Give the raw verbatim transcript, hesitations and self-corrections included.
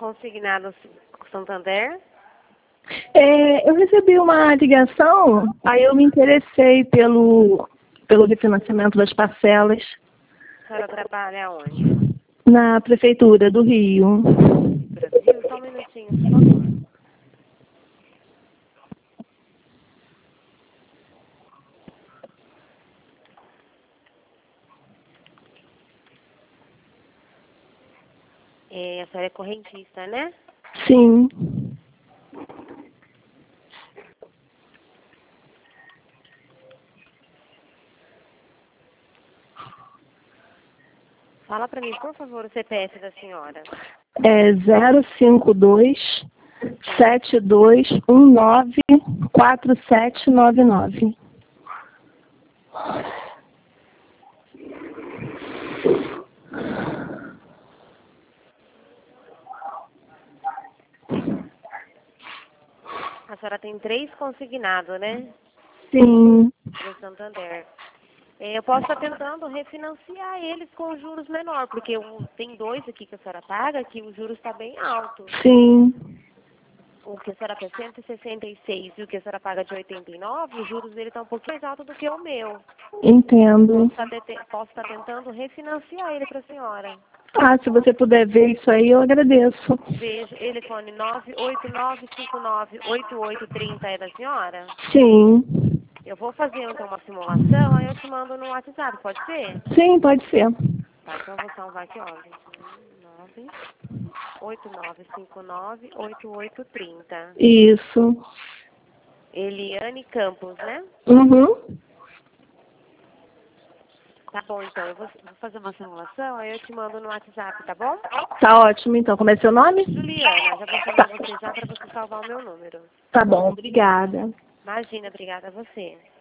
Consignado Santander. É, eu recebi uma ligação, aí eu me interessei pelo, pelo refinanciamento das parcelas A senhora trabalha onde? na Prefeitura do Rio. Brasil? Só um minutinho, por favor. É, a senhora é correntista, né? Sim. Fala pra mim, por favor, o C P F da senhora. É zero cinco dois sete dois um nove quatro sete nove nove. A senhora tem três consignados, né? Sim. Do Santander. É, eu posso estar tentando refinanciar eles com juros menor, porque o- tem dois aqui que a senhora paga que o juros está bem alto. Sim. O que a senhora paga cento e sessenta e seis e o que a senhora paga de oitenta e nove, os juros dele estão um pouquinho mais alto do que o meu. Entendo. Posso estar, te- posso estar tentando refinanciar ele para a senhora. Ah, se você puder ver isso aí, eu agradeço. Veja, telefone nove oito nove cinco nove oito oito três zero é da senhora? Sim. Eu vou fazer então uma simulação, aí eu te mando no WhatsApp, pode ser? Sim, pode ser. Tá, então eu vou salvar aqui, ó. nove oito nove cinco nove oito oito três zero. Isso. Eliane Campos, né? Uhum. Tá bom, então. Eu vou, vou fazer uma simulação, aí eu te mando no WhatsApp, tá bom? Tá ótimo, então. Como é seu nome? Juliana, já vou chamar você já para você salvar o meu número. Tá bom, obrigada. Imagina, obrigada a você.